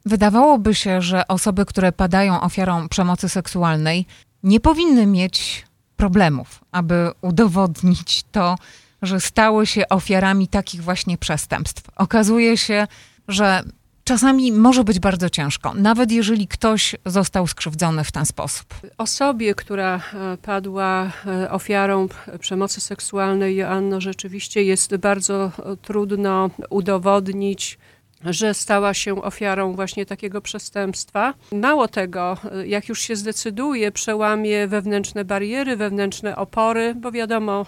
Wydawałoby się, że osoby, które padają ofiarą przemocy seksualnej, nie powinny mieć problemów, aby udowodnić to, że stały się ofiarami takich właśnie przestępstw. Okazuje się, że czasami może być bardzo ciężko, nawet jeżeli ktoś został skrzywdzony w ten sposób. Osobie, która padła ofiarą przemocy seksualnej, Joanno, rzeczywiście jest bardzo trudno udowodnić, że stała się ofiarą właśnie takiego przestępstwa. Mało tego, jak już się zdecyduje, przełamie wewnętrzne bariery, wewnętrzne opory, bo wiadomo,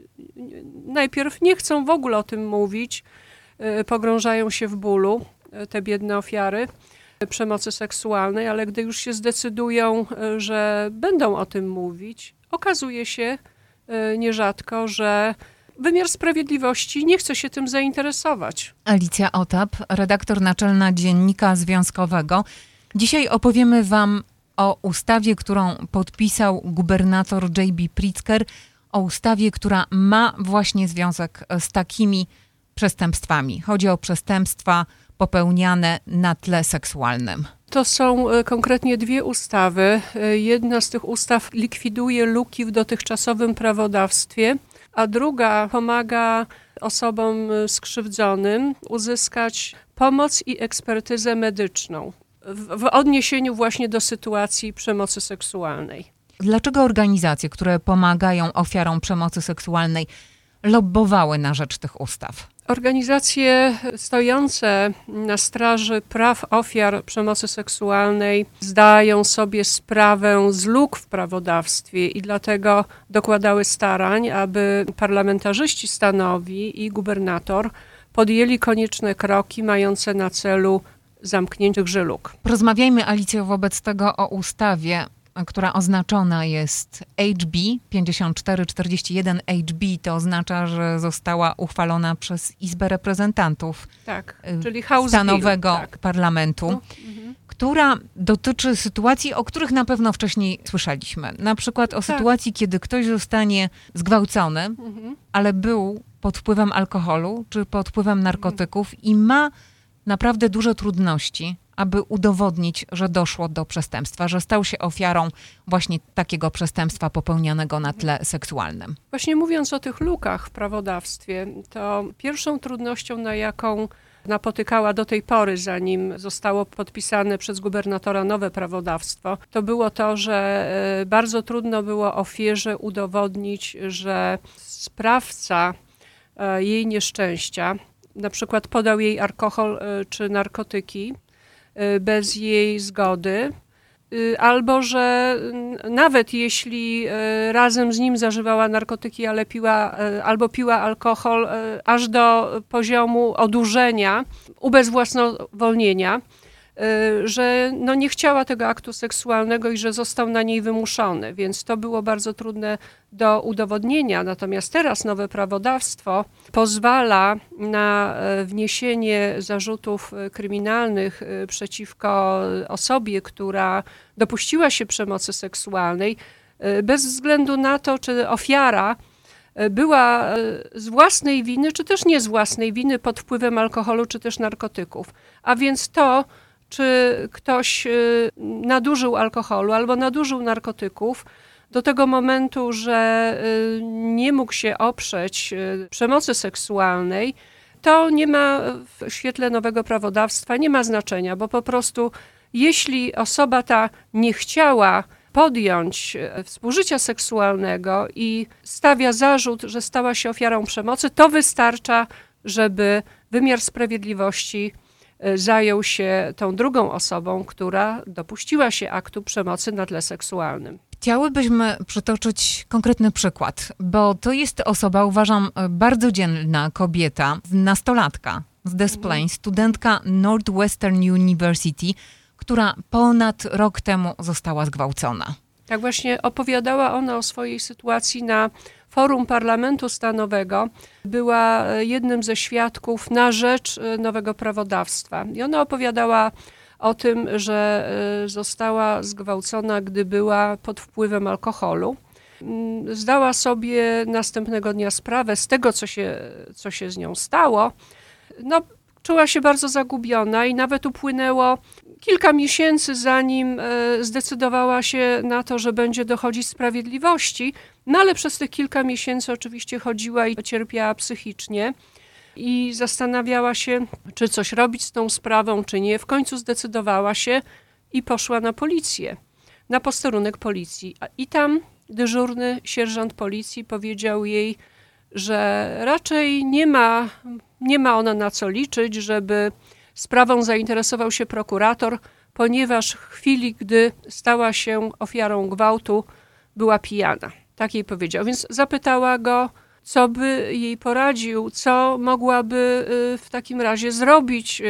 najpierw nie chcą w ogóle o tym mówić, pogrążają się w bólu, te biedne ofiary przemocy seksualnej, ale gdy już się zdecydują, że będą o tym mówić, okazuje się nierzadko, że wymiar sprawiedliwości nie chce się tym zainteresować. Alicja Otap, redaktor naczelna Dziennika Związkowego. Dzisiaj opowiemy wam o ustawie, którą podpisał gubernator J.B. Pritzker, o ustawie, która ma właśnie związek z takimi przestępstwami. Chodzi o przestępstwa popełniane na tle seksualnym. To są konkretnie dwie ustawy. Jedna z tych ustaw likwiduje luki w dotychczasowym prawodawstwie, a druga pomaga osobom skrzywdzonym uzyskać pomoc i ekspertyzę medyczną w odniesieniu właśnie do sytuacji przemocy seksualnej. Dlaczego organizacje, które pomagają ofiarom przemocy seksualnej, lobbowały na rzecz tych ustaw? Organizacje stojące na straży praw ofiar przemocy seksualnej zdają sobie sprawę z luk w prawodawstwie i dlatego dokładały starań, aby parlamentarzyści stanowi i gubernator podjęli konieczne kroki mające na celu zamknięcie tychże luk. Porozmawiajmy, Alicjo, wobec tego o ustawie, która oznaczona jest HB 5441. HB to oznacza, że została uchwalona przez Izbę Reprezentantów czyli House stanowego Bill, parlamentu, która dotyczy sytuacji, o których na pewno wcześniej słyszeliśmy. Na przykład o sytuacji, kiedy ktoś zostanie zgwałcony, ale był pod wpływem alkoholu czy pod wpływem narkotyków i ma naprawdę duże trudności, aby udowodnić, że doszło do przestępstwa, że stał się ofiarą właśnie takiego przestępstwa popełnianego na tle seksualnym. Właśnie mówiąc o tych lukach w prawodawstwie, to pierwszą trudnością, na jaką napotykała do tej pory, zanim zostało podpisane przez gubernatora nowe prawodawstwo, to było to, że bardzo trudno było ofierze udowodnić, że sprawca jej nieszczęścia, na przykład podał jej alkohol czy narkotyki, bez jej zgody, albo że nawet jeśli razem z nim zażywała narkotyki, ale piła alkohol aż do poziomu odurzenia, ubezwłasnowolnienia, że nie chciała tego aktu seksualnego i że został na niej wymuszony, więc to było bardzo trudne do udowodnienia. Natomiast teraz nowe prawodawstwo pozwala na wniesienie zarzutów kryminalnych przeciwko osobie, która dopuściła się przemocy seksualnej, bez względu na to, czy ofiara była z własnej winy, czy też nie z własnej winy pod wpływem alkoholu, czy też narkotyków. A więc to, czy ktoś nadużył alkoholu albo nadużył narkotyków, do tego momentu, że nie mógł się oprzeć przemocy seksualnej, to nie ma w świetle nowego prawodawstwa, nie ma znaczenia, bo po prostu jeśli osoba ta nie chciała podjąć współżycia seksualnego i stawia zarzut, że stała się ofiarą przemocy, to wystarcza, żeby wymiar sprawiedliwości zajął się tą drugą osobą, która dopuściła się aktu przemocy na tle seksualnym. Chciałybyśmy przytoczyć konkretny przykład, bo to jest osoba, uważam, bardzo dzielna kobieta, nastolatka z Des Plaines, studentka Northwestern University, która ponad rok temu została zgwałcona. Tak właśnie opowiadała ona o swojej sytuacji na forum Parlamentu Stanowego. Była jednym ze świadków na rzecz nowego prawodawstwa. I ona opowiadała o tym, że została zgwałcona, gdy była pod wpływem alkoholu. Zdała sobie następnego dnia sprawę z tego, co się z nią stało. Czuła się bardzo zagubiona i nawet upłynęło kilka miesięcy, zanim zdecydowała się na to, że będzie dochodzić sprawiedliwości. No ale przez tych kilka miesięcy oczywiście chodziła i cierpiała psychicznie i zastanawiała się, czy coś robić z tą sprawą, czy nie. W końcu zdecydowała się i poszła na policję, na posterunek policji. I tam dyżurny sierżant policji powiedział jej, że raczej nie ma ona na co liczyć, żeby sprawą zainteresował się prokurator, ponieważ w chwili, gdy stała się ofiarą gwałtu, była pijana. Tak jej powiedział. Więc zapytała go, co by jej poradził, co mogłaby w takim razie zrobić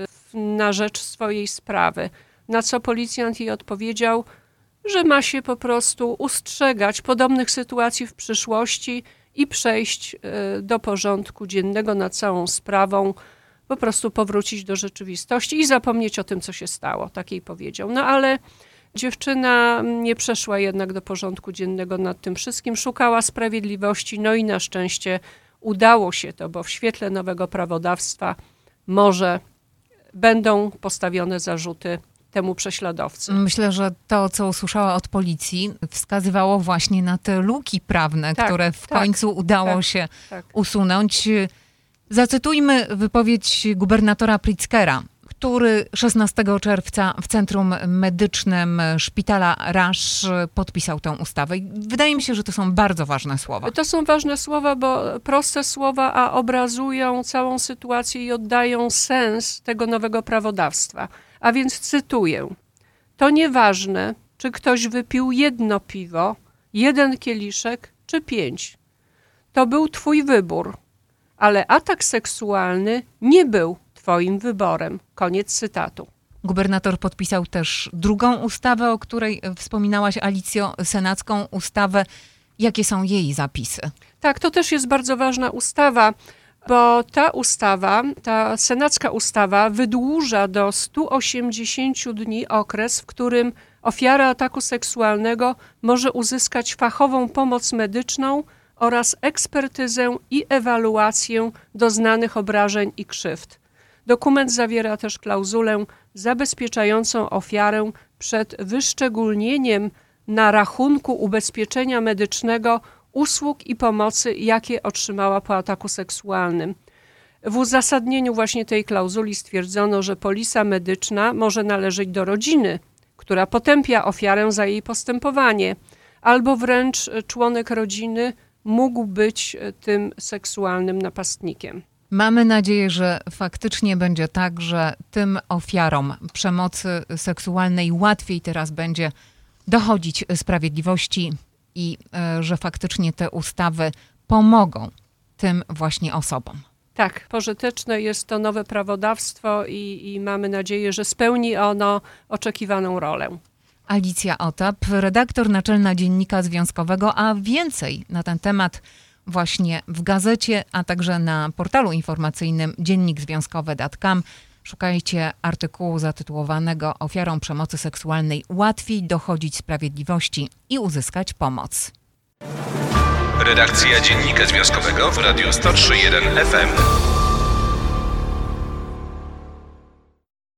na rzecz swojej sprawy. Na co policjant jej odpowiedział, że ma się po prostu ustrzegać podobnych sytuacji w przyszłości i przejść do porządku dziennego nad całą sprawą, po prostu powrócić do rzeczywistości i zapomnieć o tym, co się stało, tak jej powiedział. No ale dziewczyna nie przeszła jednak do porządku dziennego nad tym wszystkim, szukała sprawiedliwości, no i na szczęście udało się to, bo w świetle nowego prawodawstwa może będą postawione zarzuty temu prześladowcy. Myślę, że to, co usłyszała od policji, wskazywało właśnie na te luki prawne, które w końcu udało się usunąć. Zacytujmy wypowiedź gubernatora Pritzkera, który 16 czerwca w Centrum Medycznym Szpitala Rasz podpisał tę ustawę. I wydaje mi się, że to są bardzo ważne słowa. To są ważne słowa, bo proste słowa, a obrazują całą sytuację i oddają sens tego nowego prawodawstwa. A więc cytuję. To nieważne, czy ktoś wypił 1 piwo, 1 kieliszek czy 5. To był twój wybór, ale atak seksualny nie był twoim wyborem. Koniec cytatu. Gubernator podpisał też drugą ustawę, o której wspominałaś, Alicjo, senacką ustawę. Jakie są jej zapisy? Tak, to też jest bardzo ważna ustawa, bo ta senacka ustawa wydłuża do 180 dni okres, w którym ofiara ataku seksualnego może uzyskać fachową pomoc medyczną oraz ekspertyzę i ewaluację doznanych obrażeń i krzywd. Dokument zawiera też klauzulę zabezpieczającą ofiarę przed wyszczególnieniem na rachunku ubezpieczenia medycznego usług i pomocy, jakie otrzymała po ataku seksualnym. W uzasadnieniu właśnie tej klauzuli stwierdzono, że polisa medyczna może należeć do rodziny, która potępia ofiarę za jej postępowanie, albo wręcz członek rodziny mógł być tym seksualnym napastnikiem. Mamy nadzieję, że faktycznie będzie tak, że tym ofiarom przemocy seksualnej łatwiej teraz będzie dochodzić sprawiedliwości i że faktycznie te ustawy pomogą tym właśnie osobom. Tak, pożyteczne jest to nowe prawodawstwo i mamy nadzieję, że spełni ono oczekiwaną rolę. Alicja Otap, redaktor naczelna Dziennika Związkowego, a więcej na ten temat właśnie w gazecie, a także na portalu informacyjnym dziennikzwiązkowy.com. Szukajcie artykułu zatytułowanego Ofiarom przemocy seksualnej łatwiej dochodzić sprawiedliwości i uzyskać pomoc. Redakcja Dziennika Związkowego w Radiu 103.1 FM.